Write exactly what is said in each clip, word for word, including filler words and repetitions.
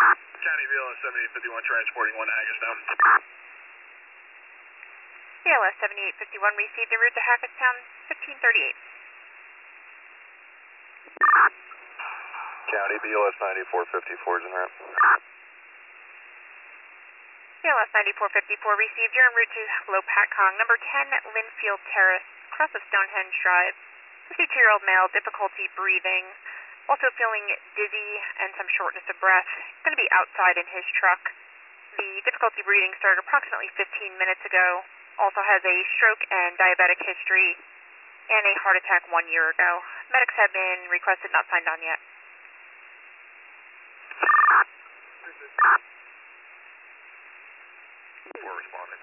County B L S seventy-eight fifty-one transporting one to Hackettstown. B L S seventy-eight fifty-one received en route to Hackettstown fifteen thirty-eight. County B L S ninety-four fifty-four is en route. B L S ninety-four fifty-four received. You're en route to Lopatcong, number ten Linfield Terrace, cross of Stonehenge Drive. fifty-two-year-old male, difficulty breathing, also feeling dizzy and some shortness of breath. He's going to be outside in his truck. The difficulty breathing started approximately fifteen minutes ago. Also has a stroke and diabetic history and a heart attack one year ago. Medics have been requested, not signed on yet. We're responding.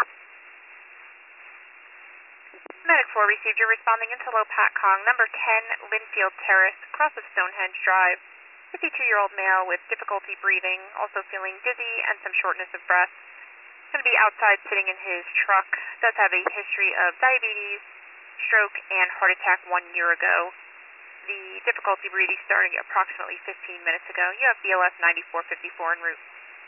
Medic four received. You're responding into Lopatcong, number ten Linfield Terrace, cross of Stonehenge Drive. fifty-two-year-old male with difficulty breathing, also feeling dizzy and some shortness of breath. Going to be outside sitting in his truck. Does have a history of diabetes, stroke, and heart attack one year ago. The difficulty breathing starting approximately fifteen minutes ago. You have B L S ninety-four fifty-four en route.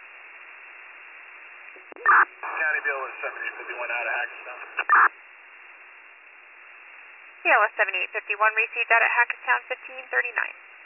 County B L S seventy-eight fifty-one out of Hackettstown. B L S seventy-eight fifty-one received out at Hackettstown fifteen thirty-nine.